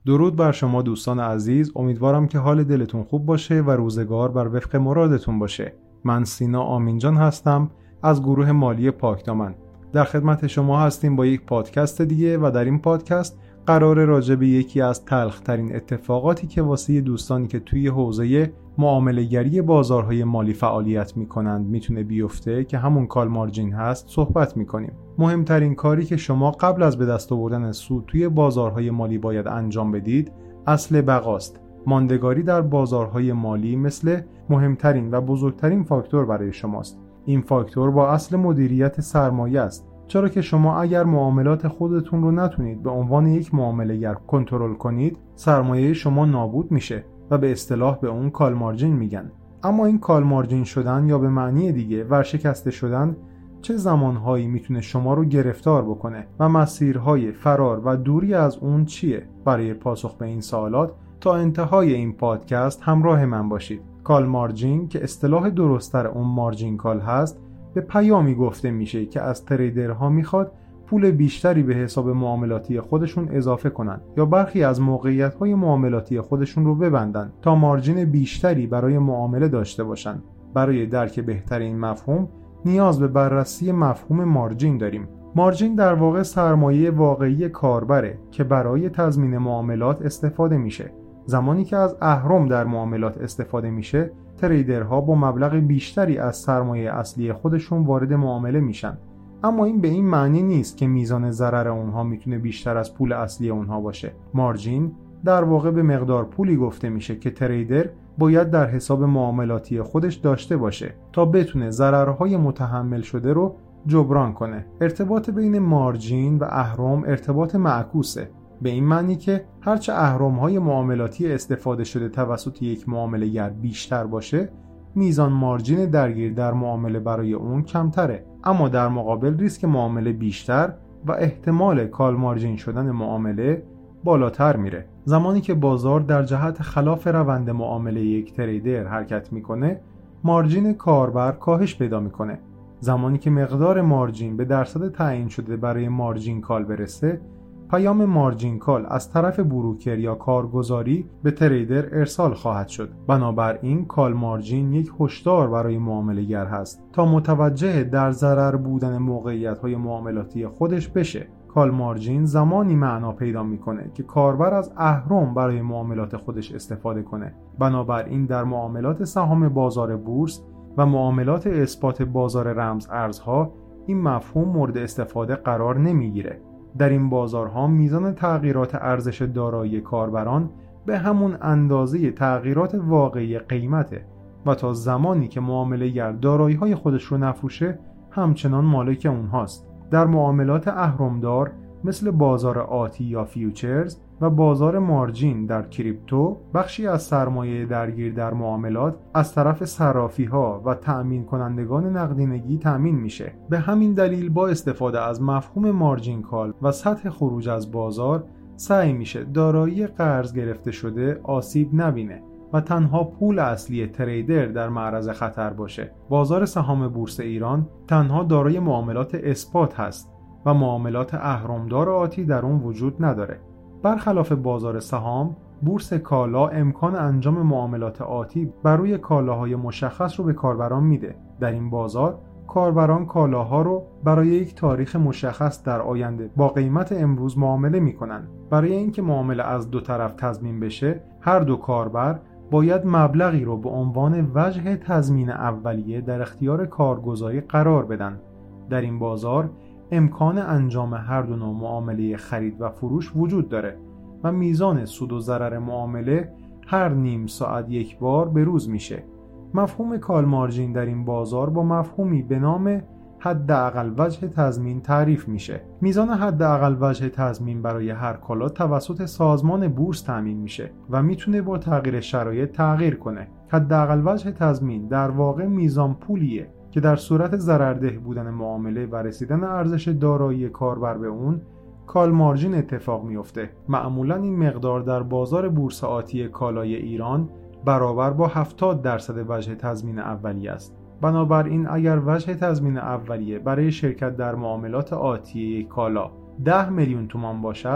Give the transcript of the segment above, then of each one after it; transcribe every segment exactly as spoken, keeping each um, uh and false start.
درود بر شما دوستان عزیز، امیدوارم که حال دلتون خوب باشه و روزگار بر وفق مرادتون باشه. من سینا آمینجان هستم از گروه مالی پاکدامن. در خدمت شما هستیم با یک پادکست دیگه و در این پادکست قرار راجع به یکی از تلخ‌ترین اتفاقاتی که واسه دوستانی که توی حوزه معامله‌گری بازارهای مالی فعالیت می‌کنند میتونه بیفته که همون کال مارجین هست صحبت می‌کنیم. مهمترین کاری که شما قبل از به دست آوردن سود توی بازارهای مالی باید انجام بدید اصل بقاست. ماندگاری در بازارهای مالی مثل مهمترین و بزرگترین فاکتور برای شماست. این فاکتور با اصل مدیریت سرمایه است. چرا که شما اگر معاملات خودتون رو نتونید به عنوان یک معامله‌گر کنترل کنید، سرمایه شما نابود میشه و به اصطلاح به اون کال مارجین میگن. اما این کال مارجین شدن یا به معنی دیگه ورشکسته شدن چه زمانهایی میتونه شما رو گرفتار بکنه و مسیرهای فرار و دوری از اون چیه؟ برای پاسخ به این سوالات تا انتهای این پادکست همراه من باشید. کال مارجین که اصطلاح درست‌تر اون مارجین کال هست، به پیامی گفته میشه که از تریدرها میخواد پول بیشتری به حساب معاملاتی خودشون اضافه کنن یا برخی از موقعیت‌های معاملاتی خودشون رو ببندن تا مارجین بیشتری برای معامله داشته باشن. برای درک بهتر این مفهوم نیاز به بررسی مفهوم مارجین داریم. مارجین در واقع سرمایه واقعی کاربره که برای تضمین معاملات استفاده میشه. زمانی که از اهرم در معاملات استفاده میشه، تریدرها با مبلغ بیشتری از سرمایه اصلی خودشون وارد معامله میشن. اما این به این معنی نیست که میزان ضرر اونها میتونه بیشتر از پول اصلی اونها باشه. مارجین در واقع به مقدار پولی گفته میشه که تریدر باید در حساب معاملاتی خودش داشته باشه تا بتونه ضررهای متحمل شده رو جبران کنه. ارتباط بین مارجین و اهرم ارتباط معکوسه، به این معنی که هرچه اهرم‌های معاملاتی استفاده شده توسط یک معامله‌گر بیشتر باشه، میزان مارجین درگیر در معامله برای اون کمتره. اما در مقابل ریسک معامله بیشتر و احتمال کال مارجین شدن معامله بالاتر میره. زمانی که بازار در جهت خلاف روند معامله یک تریدر حرکت میکنه، مارجین کاربر کاهش پیدا میکنه. زمانی که مقدار مارجین به درصد تعیین شده برای مارجین کال برسه، پیام مارجین کال از طرف بروکر یا کارگزاری به تریدر ارسال خواهد شد. بنابراین کال مارجین یک هشدار برای معامله‌گر هست تا متوجه در ضرر بودن موقعیت‌های معاملاتی خودش بشه. کال مارجین زمانی معنا پیدا میکنه که کاربر از اهرم برای معاملات خودش استفاده کنه. بنابراین در معاملات سهام بازار بورس و معاملات اثبات بازار رمز ارزها این مفهوم مورد استفاده قرار نمیگیره. در این بازارها میزان تغییرات ارزش دارایی کاربران به همون اندازه تغییرات واقعی قیمته و تا زمانی که معامله‌گر دارایی‌های خودش رو نفروشه همچنان مالک اونهاست. در معاملات اهرمدار مثل بازار آتی یا فیوچرز و بازار مارجین در کریپتو، بخشی از سرمایه درگیر در معاملات از طرف صرافی‌ها و تأمین کنندگان نقدینگی تأمین میشه. به همین دلیل با استفاده از مفهوم مارجین کال و سطح خروج از بازار سعی میشه دارایی قرض گرفته شده آسیب نبینه و تنها پول اصلی تریدر در معرض خطر باشه. بازار سهام بورس ایران تنها دارای معاملات اثبات هست و معاملات اهرمدار آتی در اون وجود نداره. برخلاف بازار سهام، بورس کالا امکان انجام معاملات آتی بر روی کالاهای مشخص رو به کاربران میده. در این بازار کاربران کالاها رو برای یک تاریخ مشخص در آینده با قیمت امروز معامله میکنن. برای اینکه معامله از دو طرف تضمین بشه، هر دو کاربر باید مبلغی رو به عنوان وجه تضمین اولیه در اختیار کارگزاری قرار بدن. در این بازار امکان انجام هر دو نوع معامله خرید و فروش وجود داره و میزان سود و ضرر معامله هر نیم ساعت یک بار به روز میشه. مفهوم کال مارجین در این بازار با مفهومی به نام حداقل وجه تضمین تعریف میشه. میزان حداقل وجه تضمین برای هر کالا توسط سازمان بورس تامین میشه و میتونه با تغییر شرایط تغییر کنه. حداقل وجه تضمین در واقع میزان پولیه که در صورت ضررده بودن معامله و رسیدن ارزش دارایی کاربر به اون کال مارجین اتفاق میفته. معمولا این مقدار در بازار بورس آتی کالای ایران برابر با هفتاد درصد وجه تضمین اولیه است. بنابراین اگر وجه تضمین اولیه برای شرکت در معاملات آتی یک کالا ده میلیون تومان باشد،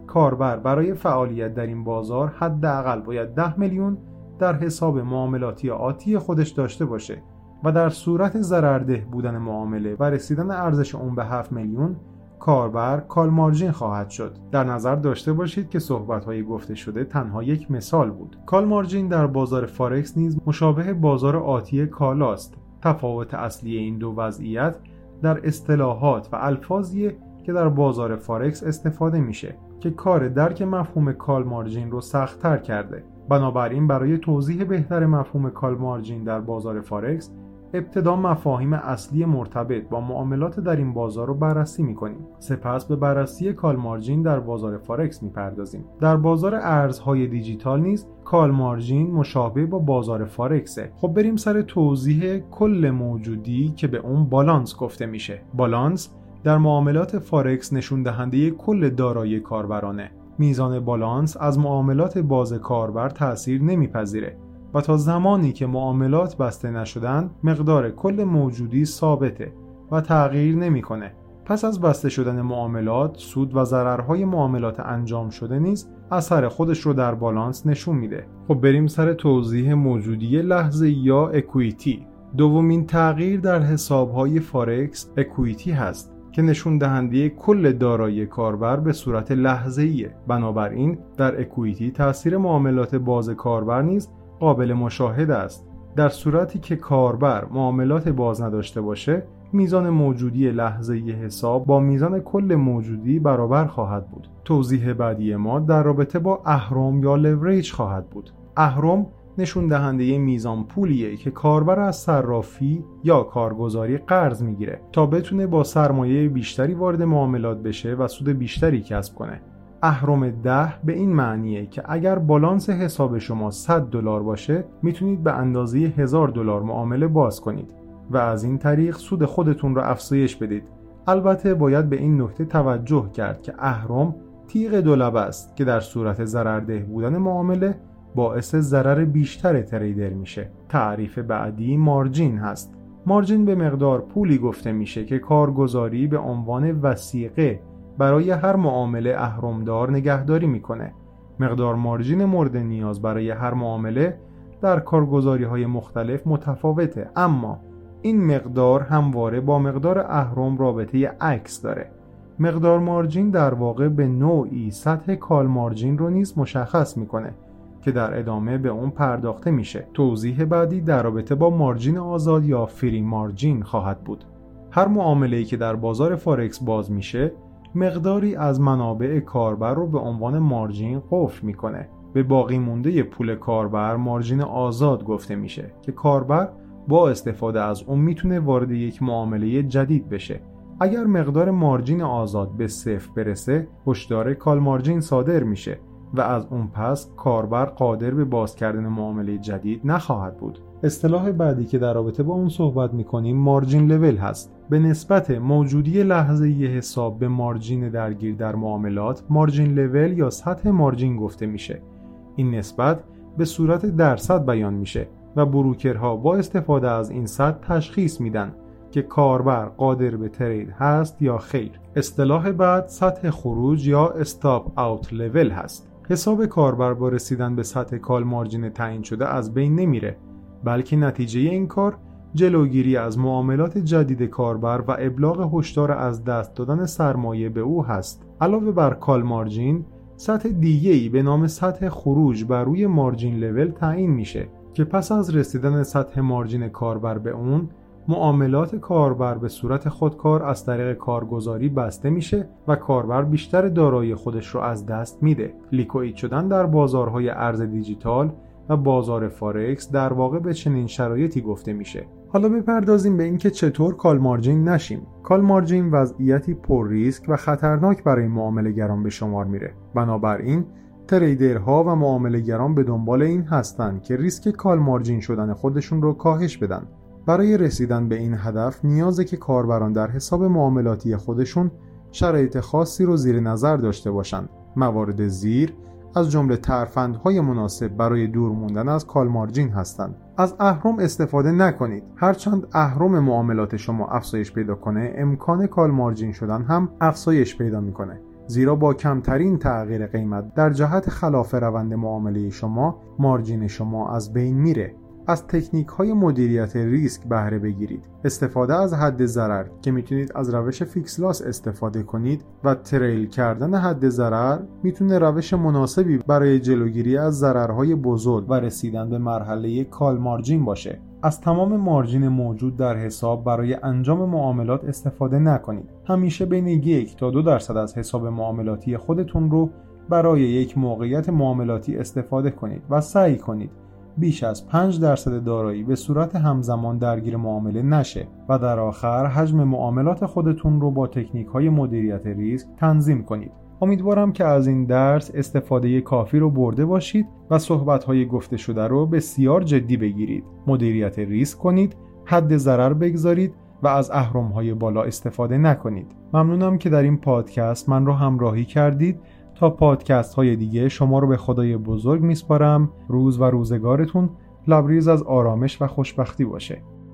کاربر برای فعالیت در این بازار حداقل باید ده میلیون در حساب معاملاتی آتی خودش داشته باشه و در صورت ضررده بودن معامله و رسیدن ارزش اون به هفت میلیون کاربر کال مارجین خواهد شد. در نظر داشته باشید که صحبت‌های گفته شده تنها یک مثال بود. کال مارجین در بازار فارکس نیز مشابه بازار آتی کالاست. تفاوت اصلی این دو وضعیت در اصطلاحات و الفاظیه که در بازار فارکس استفاده میشه که کار درک مفهوم کال مارجین رو سخت‌تر کرده. بنابراین برای توضیح بهتر مفهوم کال مارجین در بازار فارکس ابتدا مفاهیم اصلی مرتبط با معاملات در این بازار رو بررسی می‌کنیم. سپس به بررسی کال مارجین در بازار فارکس می‌پردازیم. در بازار ارزهای دیجیتال نیز کال مارجین مشابه با بازار فارکسه. خب بریم سر توضیح کل موجودی که به اون بالانس گفته میشه. بالانس در معاملات فارکس نشون دهنده کل دارایی کاربرانه. میزان بالانس از معاملات باز کاربر تأثیر نمیپذیره و تا زمانی که معاملات بسته نشدن مقدار کل موجودی ثابته و تغییر نمیکنه. پس از بسته شدن معاملات سود و ضررهای معاملات انجام شده نیز اثر خودش رو در بالانس نشون میده. خب بریم سر توضیح موجودی لحظه یا اکویتی. دومین تغییر در حسابهای فارکس اکویتی هست که نشون دهنده کل دارایی کاربر به صورت لحظه‌ایه. بنابراین در اکویتی تاثیر معاملات باز کاربر نیز قابل مشاهده است. در صورتی که کاربر معاملات باز نداشته باشه، میزان موجودی لحظه‌ای حساب با میزان کل موجودی برابر خواهد بود. توضیح بعدی ما در رابطه با اهرم یا لوریج خواهد بود. اهرم نشون دهنده میزان پولیه که کاربر از صرافی یا کارگزاری قرض میگیره تا بتونه با سرمایه بیشتری وارد معاملات بشه و سود بیشتری کسب کنه. اهرم ده به این معنیه که اگر بالانس حساب شما صد دلار باشه میتونید به اندازه هزار دلار معامله باز کنید و از این طریق سود خودتون رو افزایش بدید. البته باید به این نکته توجه کرد که اهرم تیغ دولبه است که در صورت ضررده بودن معامله باعث ضرر بیشتر تریدر میشه. تعریف بعدی مارجین هست. مارجین به مقدار پولی گفته میشه که کارگزاری به عنوان وثیقه برای هر معامله اهرمدار نگهداری میکنه. مقدار مارجین مورد نیاز برای هر معامله در کارگزاری‌های مختلف متفاوته، اما این مقدار همواره با مقدار اهرم رابطه عکس داره. مقدار مارجین در واقع به نوعی سطح کال مارجین رو نیز مشخص میکنه که در ادامه به اون پرداخته میشه. توضیح بعدی در رابطه با مارجین آزاد یا فری مارجین خواهد بود. هر معامله‌ای که در بازار فارکس باز میشه مقداری از منابع کاربر رو به عنوان مارجین قفل میکنه. به باقی مونده پول کاربر مارجین آزاد گفته میشه که کاربر با استفاده از اون میتونه وارد یک معامله جدید بشه. اگر مقدار مارجین آزاد به صفر برسه هشدار کال مارجین صادر میشه و از اون پس کاربر قادر به باز کردن معامله جدید نخواهد بود. اصطلاح بعدی که در رابطه با اون صحبت میکنیم مارجین لول هست. به نسبت موجودی لحظه‌ای حساب به مارجین درگیر در معاملات مارجین لول یا سطح مارجین گفته میشه. این نسبت به صورت درصد بیان میشه و بروکرها با استفاده از این سطح تشخیص میدن که کاربر قادر به ترید هست یا خیر. اصطلاح بعد سطح خروج یا استاپ اوت لول هست. حساب کاربر با رسیدن به سطح کال مارجین تعیین شده از بین نمیره، بلکه نتیجه این کار جلوگیری از معاملات جدید کاربر و ابلاغ هشدار از دست دادن سرمایه به او هست. علاوه بر کال مارجین، سطح دیگه‌ای به نام سطح خروج بر روی مارجین لول تعیین میشه که پس از رسیدن سطح مارجین کاربر به اون، معاملات کاربر به صورت خودکار از طریق کارگزاری بسته میشه و کاربر بیشتر دارایی خودش رو از دست میده. لیکوئید شدن در بازارهای ارز دیجیتال و بازار فارکس در واقع به چنین شرایطی گفته میشه. حالا بپردازیم به اینکه چطور کال مارجین نشیم. کال مارجین وضعیتی پر ریسک و خطرناک برای معامله‌گران به شمار میره. بنابراین تریدرها و معامله‌گران به دنبال این هستند که ریسک کال مارجین شدن خودشون رو کاهش بدن. برای رسیدن به این هدف نیازه که کاربران در حساب معاملاتی خودشون شرایط خاصی رو زیر نظر داشته باشند. موارد زیر از جمله ترفندهای مناسب برای دور موندن از کال مارجین هستند. از اهرم استفاده نکنید. هرچند اهرم معاملات شما افزایش پیدا کنه، امکان کال مارجین شدن هم افزایش پیدا میکنه. زیرا با کمترین تغییر قیمت در جهت خلاف روند معامله شما، مارجین شما از بین میره. از تکنیک های مدیریت ریسک بهره بگیرید. استفاده از حد ضرر که میتونید از روش فیکس لاس استفاده کنید و تریل کردن حد ضرر میتونه روش مناسبی برای جلوگیری از ضررهای بزرگ و رسیدن به مرحله کال مارجین باشه. از تمام مارجین موجود در حساب برای انجام معاملات استفاده نکنید. همیشه بین یک تا دو درصد از حساب معاملاتی خودتون رو برای یک موقعیت معاملاتی استفاده کنید و سعی کنید بیش از پنج درصد دارایی به صورت همزمان درگیر معامله نشه و در آخر حجم معاملات خودتون رو با تکنیک‌های مدیریت ریسک تنظیم کنید. امیدوارم که از این درس استفاده کافی رو برده باشید و صحبت‌های گفته شده رو بسیار جدی بگیرید. مدیریت ریسک کنید، حد ضرر بگذارید و از اهرم‌های بالا استفاده نکنید. ممنونم که در این پادکست من رو همراهی کردید. تا پادکست های دیگه شما رو به خدای بزرگ میسپارم. روز و روزگارتون لبریز از آرامش و خوشبختی باشه.